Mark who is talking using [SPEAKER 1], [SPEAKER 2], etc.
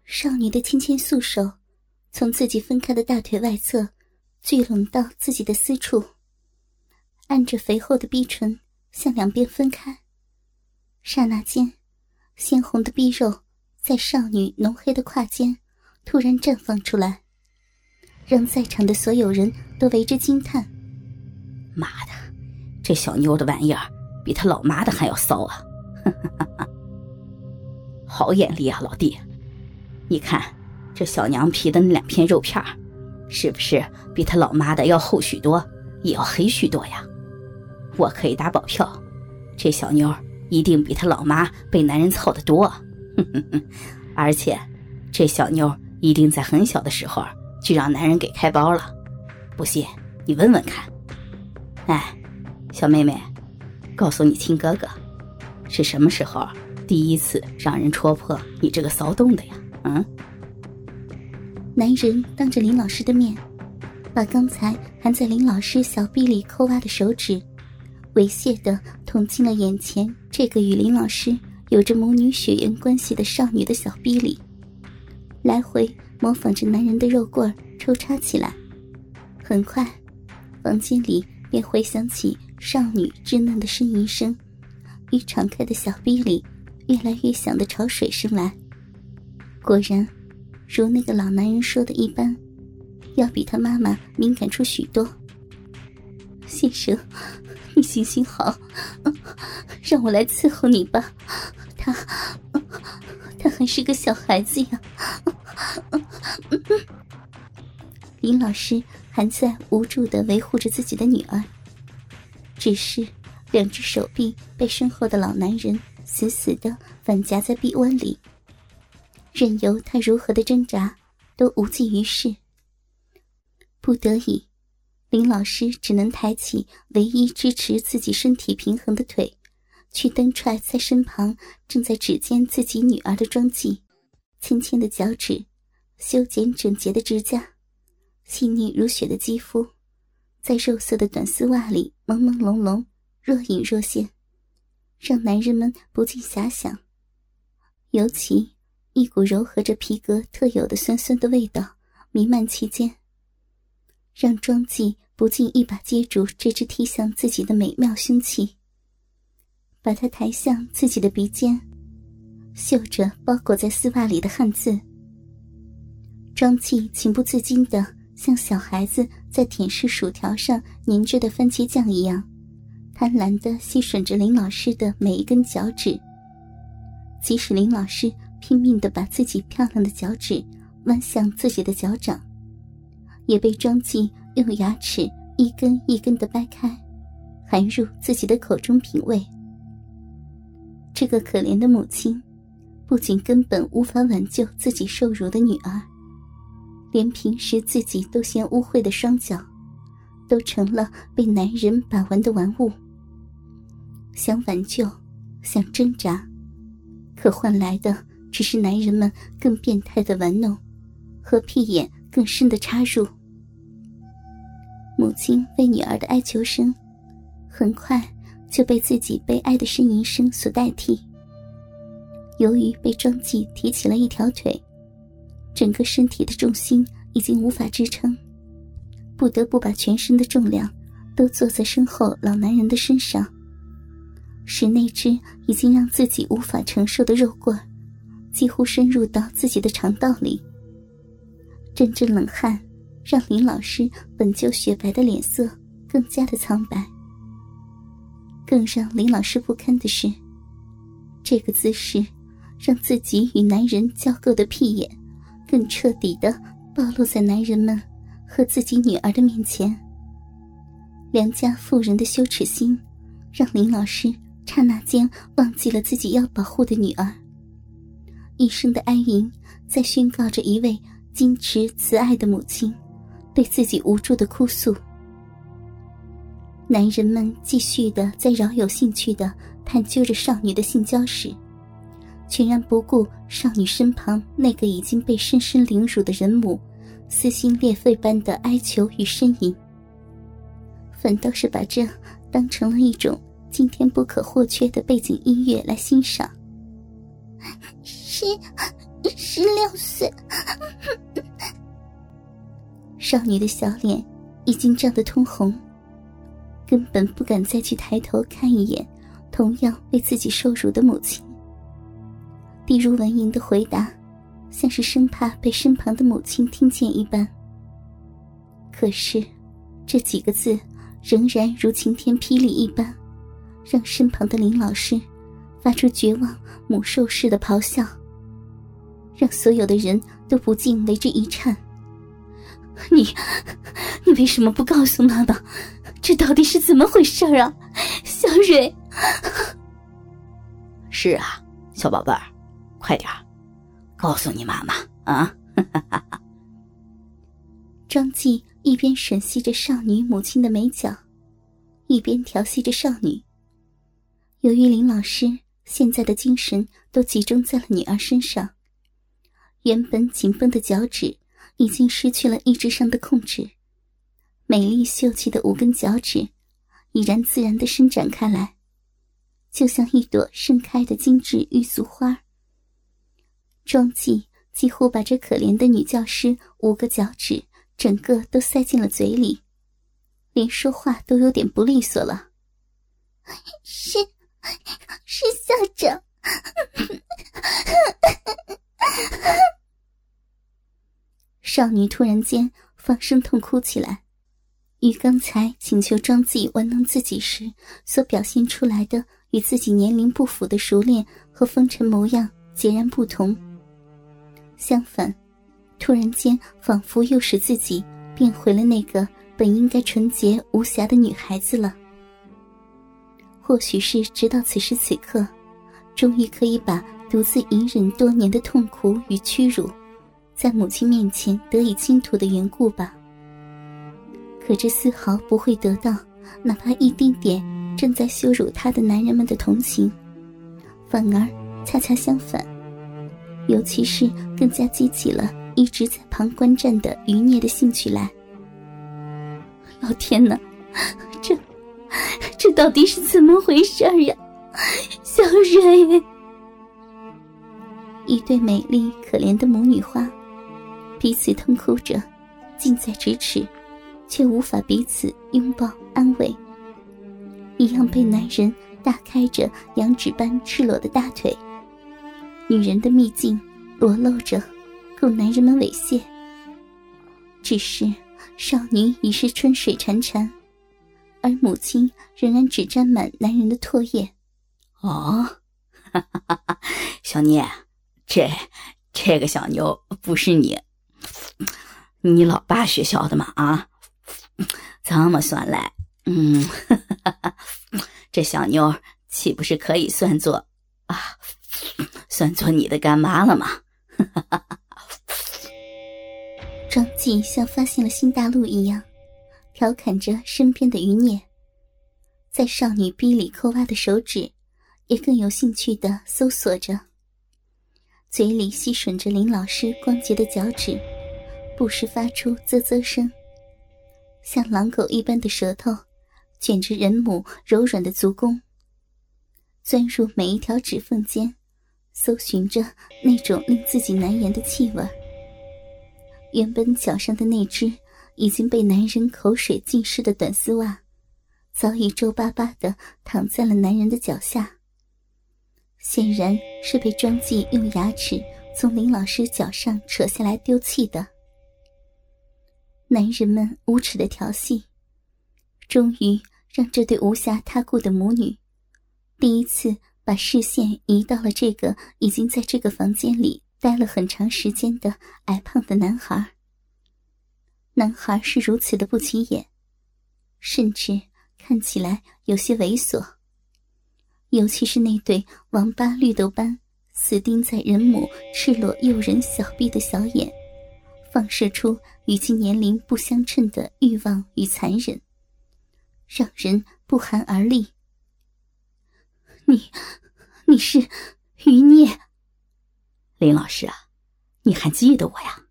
[SPEAKER 1] 少女的纤纤素手从自己分开的大腿外侧聚拢到自己的私处，按着肥厚的逼唇向两边分开。刹那间，鲜红的逼肉在少女浓黑的胯间突然绽放出来，让在场的所有人都为之惊叹。
[SPEAKER 2] 妈的，这小妞的玩意儿比她老妈的还要骚啊！好眼力啊，老弟！你看这小娘皮的那两片肉片，是不是比她老妈的要厚许多，也要黑许多呀？我可以打保票，这小妞一定比她老妈被男人操得多。而且这小妞一定在很小的时候就让男人给开包了，不信你问问看。哎，小妹妹，告诉你亲哥哥，是什么时候第一次让人戳破你这个骚动的呀？
[SPEAKER 1] 男人当着林老师的面，把刚才还在林老师小臂里抠挖的手指猥亵地捅进了眼前这个与林老师有着母女血缘关系的少女的小臂里，来回模仿着男人的肉棍抽插起来。很快，房间里便回响起少女稚嫩的呻吟声与敞开的小臂里越来越响的潮水声来。果然如那个老男人说的一般，要比他妈妈敏感出许多。先生，你行行好，让我来伺候你吧，他还是个小孩子呀。林老师还在无助地维护着自己的女儿，只是两只手臂被身后的老男人死死地反夹在臂弯里，任由他如何的挣扎都无济于事。不得已，林老师只能抬起唯一支持自己身体平衡的腿，去蹬踹在身旁正在指尖自己女儿的庄纪，轻轻的脚趾，修剪整洁的指甲，细腻如雪的肌肤，在肉色的短丝袜里朦朦胧胧，若隐若现，让男人们不禁遐想。尤其一股柔和着皮革特有的酸酸的味道弥漫其间，让庄纪不禁一把接住这只踢向自己的美妙凶器，把它抬向自己的鼻尖，嗅着包裹在丝袜里的汗渍。庄纪情不自禁地像小孩子在舔舐薯条上粘着的番茄酱一样，贪婪地吸吮着林老师的每一根脚趾。即使林老师拼命地把自己漂亮的脚趾弯向自己的脚掌，也被庄纪用牙齿一根一根地掰开，含入自己的口中品味。这个可怜的母亲不仅根本无法挽救自己受辱的女儿，连平时自己都嫌污秽的双脚都成了被男人把玩的玩物。想挽救，想挣扎，可换来的只是男人们更变态的玩弄和屁眼更深的插入。母亲为女儿的哀求声很快就被自己悲哀的呻吟声所代替。由于被庄纪提起了一条腿，整个身体的重心已经无法支撑，不得不把全身的重量都坐在身后老男人的身上，使那只已经让自己无法承受的肉棍几乎深入到自己的肠道里。阵阵冷汗让林老师本就雪白的脸色更加的苍白。更让林老师不堪的是，这个姿势让自己与男人交媾的屁眼更彻底地暴露在男人们和自己女儿的面前。良家妇人的羞耻心让林老师刹那间忘记了自己要保护的女儿，一声的哀吟在宣告着一位矜持慈爱的母亲对自己无助的哭诉。男人们继续地在饶有兴趣地探究着少女的性交史，全然不顾少女身旁那个已经被深深凌辱的人母撕心裂肺般的哀求与呻吟，反倒是把这当成了一种今天不可或缺的背景音乐来欣赏。 16岁。少女的小脸已经涨得通红，根本不敢再去抬头看一眼同样为自己受辱的母亲。地如闻莹的回答像是生怕被身旁的母亲听见一般，可是这几个字仍然如晴天霹雳一般，让身旁的林老师发出绝望母兽似的咆哮，让所有的人都不禁为之一颤。你为什么不告诉妈妈？这到底是怎么回事啊？小蕊。
[SPEAKER 2] 是啊，小宝贝儿，快点告诉你妈妈啊！
[SPEAKER 1] 庄纪一边吮吸着少女母亲的美脚，一边调戏着少女。由于林老师现在的精神都集中在了女儿身上，原本紧绷的脚趾已经失去了意志上的控制，美丽秀气的5根脚趾已然自然地伸展开来，就像一朵盛开的精致玉素花。庄纪几乎把这可怜的女教师5个脚趾整个都塞进了嘴里，连说话都有点不利索了。是校长。少女突然间放声痛哭起来，与刚才请求庄纪玩弄自己时所表现出来的与自己年龄不符的熟练和风尘模样截然不同。相反，突然间仿佛又使自己变回了那个本应该纯洁无瑕的女孩子了。或许是直到此时此刻，终于可以把独自隐忍多年的痛苦与屈辱在母亲面前得以倾吐的缘故吧。可这丝毫不会得到哪怕一丁点正在羞辱她的男人们的同情，反而恰恰相反，尤其是更加激起了一直在旁观战的余孽的兴趣来。老天哪，这到底是怎么回事呀？小蕊。一对美丽可怜的母女花彼此痛哭着，近在咫尺，却无法彼此拥抱安慰，一样被男人大开着羊脂般赤裸的大腿，女人的秘境裸露着，供男人们猥亵。只是少女已是春水潺潺，而母亲仍然只沾满男人的唾液。
[SPEAKER 2] 哦，小聂，这个小妞不是你老爸学校的吗？啊，这么算来，这小妞岂不是可以算作你的干妈了吗？
[SPEAKER 1] 庄纪像发现了新大陆一样，调侃着身边的余孽，在少女逼里抠挖的手指也更有兴趣地搜索着，嘴里吸吮着林老师光洁的脚趾，不时发出啧啧声，像狼狗一般的舌头卷着人母柔软的足弓，钻入每一条指缝间，搜寻着那种令自己难言的气味。原本脚上的那只已经被男人口水浸湿的短丝袜早已皱巴巴地躺在了男人的脚下，显然是被庄纪用牙齿从林老师脚上扯下来丢弃的。男人们无耻的调戏终于让这对无暇他顾的母女第一次把视线移到了这个已经在这个房间里待了很长时间的矮胖的男孩。男孩是如此的不起眼，甚至看起来有些猥琐，尤其是那对王八绿豆般死盯在人母赤裸诱人小臂的小眼，放射出与其年龄不相称的欲望与残忍，让人不寒而栗。你是余孽。
[SPEAKER 2] 林老师啊，你还记得我呀？